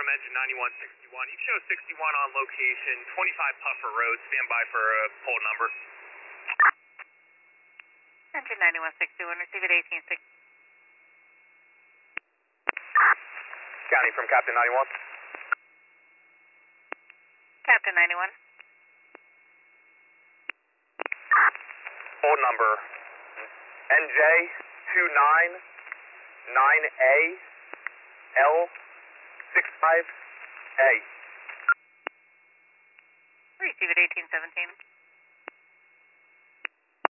engine 9161. You show 61 on location, 25 Puffer Road. Stand by for a pole number. Engine 9161, receive at 1860. County from Captain 91. Captain 91. Pole number NJ299A L65A. Receive at 1817.